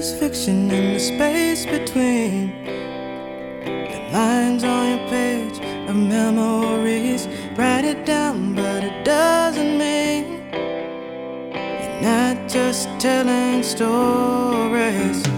is fiction in the space between the lines on your page of memories. Write it down, but it doesn't mean you're not just telling stories.